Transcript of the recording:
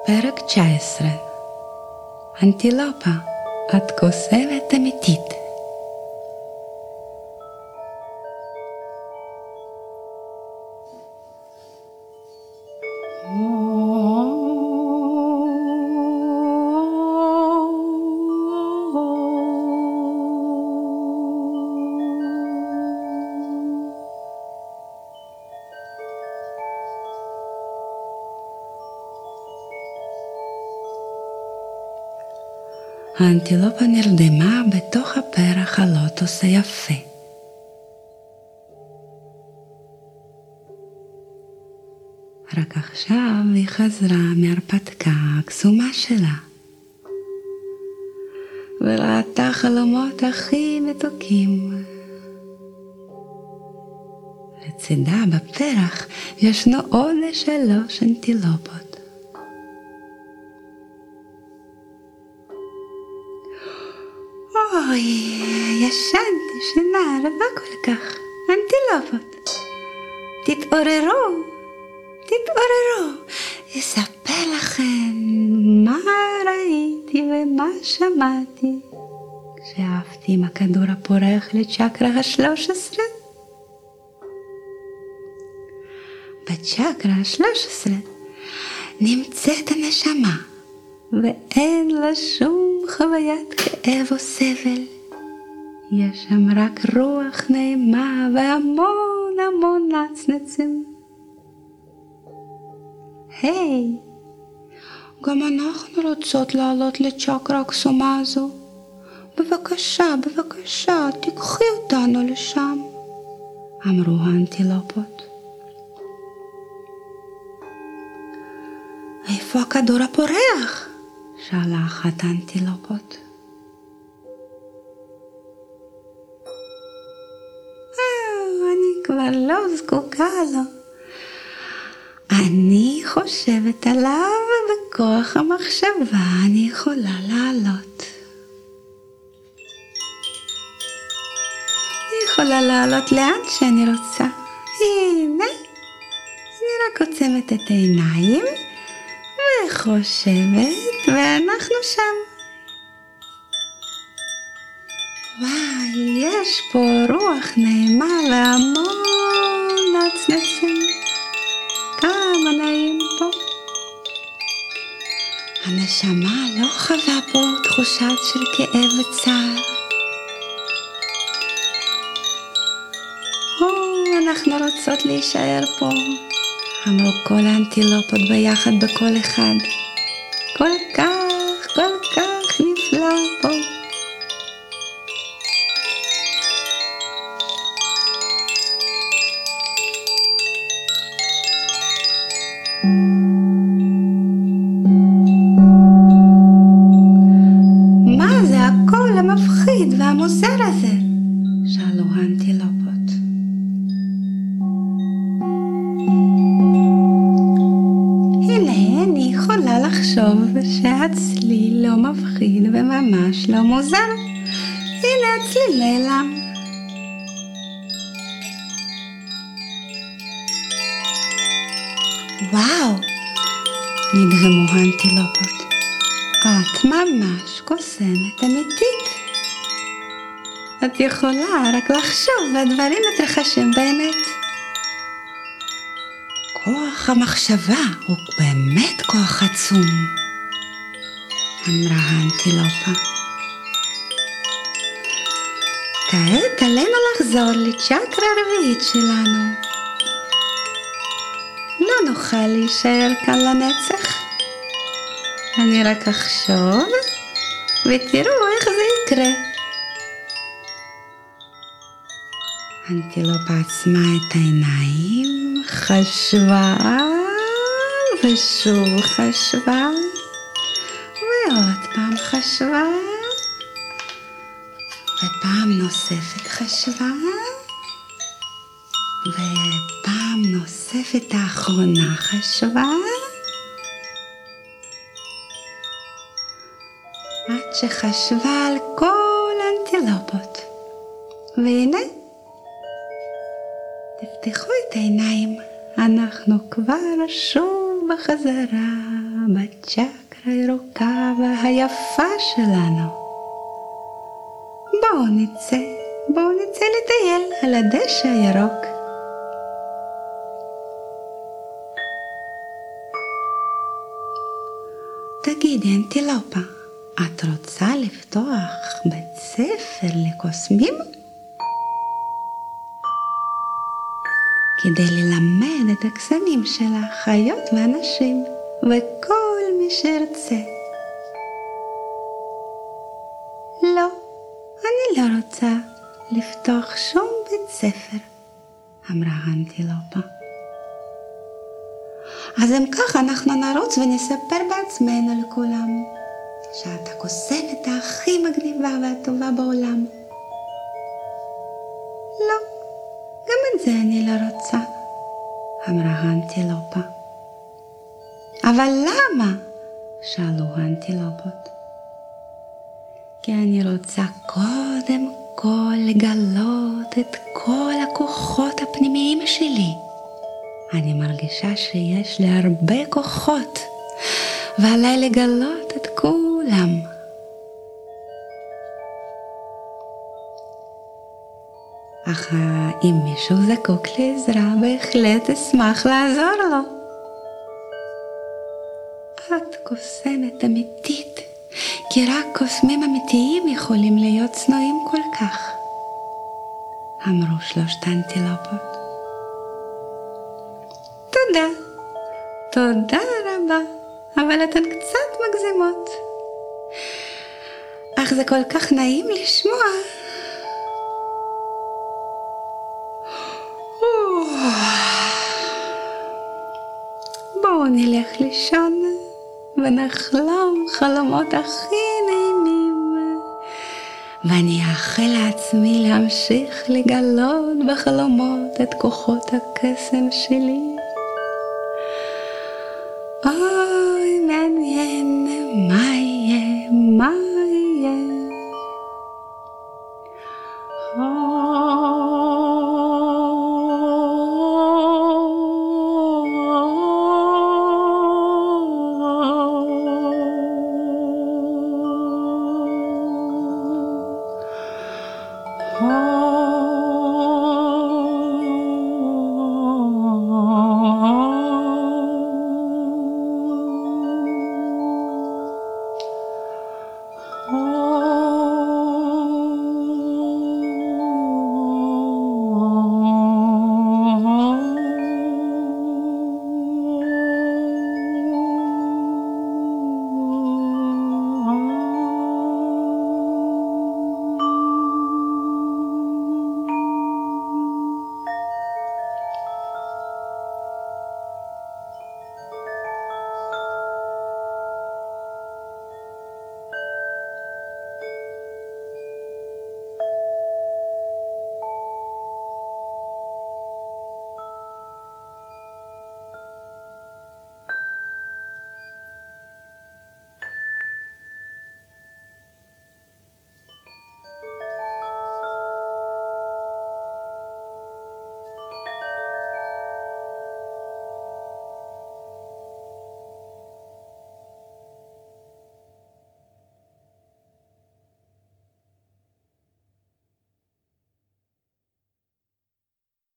פרק 19. אנטילופה, את קוסמת אמיתית. האנטילופה נרדמה בתוך הפרח הלוטוס היפה. רק עכשיו היא חזרה מהרפתקה הקסומה שלה, וראתה חלומות הכי מתוקים. לצידה בפרח ישנו עוד 3 אנטילופות. אוי, ישנתי שינה רבה כל כך. אנטילופות, תתעוררו, תתעוררו. אספר לכם מה ראיתי ומה שמעתי כשעפתי עם הכדור הפורח לצ'קרה ה-13. בצ'קרה ה-13 נמצאת הנשמה, ואין לה שום חוויית כאב או סבל. יש שם רק רוח נעימה והמון המון נצנצים. היי, גם אנחנו רוצות לעלות לצ'קרה הקסומה הזו. בבקשה, בבקשה, תיקחי אותנו לשם, אמרו האנטילופות. איפה הכדור הפורח? שאלה אחת האנטילופות. אני כבר לא זקוקה לו. אני חושבת עליו, ובכוח המחשבה אני יכולה לעלות. אני יכולה לעלות לאן שאני רוצה. הנה, אני רק עוצמת את העיניים וחושבת, ואנחנו שם. וואי, יש פה רוח נעימה והמון נצנצים. כמה נעים פה. הנשמה לא חווה פה תחושה של כאב וצער. אנחנו רוצות להישאר פה, אמרו כל האנטילופות ביחד בכל אחד. כל כך נפלא פה. מה זה הקול המפחיד והמוזר הזה? שאלו האנטילופות. לחשוב שהצליל לא מפחיד וממש לא מוזר. הנה הצליל נעלם. וואו, נדהמו האנטילופות. את ממש קוסמת אמיתית. את יכולה רק לחשוב והדברים מתרחשים באמת. כוח המחשבה הוא באמת כוח עצום, אמרה האנטילופה. כעת עלינו לחזור לצ'קרה הרביעית שלנו. לא נוכל להישאר כאן לנצח. אני רק אחשוב ותראו איך זה יקרה. האנטילופה עצמה את העיניים, חשבה ושוב חשבה ועוד פעם חשבה ופעם נוספת חשבה ופעם נוספת האחרונה חשבה, עד שחשבה על כל האנטילופות. והנה, תפתחו את העיניים, אנחנו כבר שוב בחזרה בצ'קרה הירוקה והיפה שלנו. בואו נצא לטייל על הדשא הירוק. תגידי, אנטילופה, את רוצה לפתוח בית ספר לקוסמים? כדי ללמד את הקסמים של החיות ואנשים וכל מי שירצה. לא, אני לא רוצה לפתוח שום בית ספר, אמרה האנטילופה. אז אם כך אנחנו נרוץ ונספר בעצמנו לכולם שאת הקוסמת הכי מגניבה והטובה בעולם. לא, גם את זה אני לא רוצה, אמרה האנטילופה. אבל למה? שאלו האנטילופות. כי אני רוצה קודם כל לגלות את כל הכוחות הפנימיים שלי. אני מרגישה שיש לי הרבה כוחות, ועליי לגלות את כולם. אך אם מישהו זקוק לעזרה, בהחלט אשמח לעזור לו. את קוסמת אמיתית, כי רק קוסמים אמיתיים יכולים להיות צנועים כל כך, אמרו שלושת האנטילופות. תודה רבה, אבל אתן קצת מגזימות. אך זה כל כך נעים לשמוע. בואו נלך לישון ונחלום חלומות הכי נעימים, ואני אאחל לעצמי להמשיך לגלות בחלומות את כוחות הקסם שלי.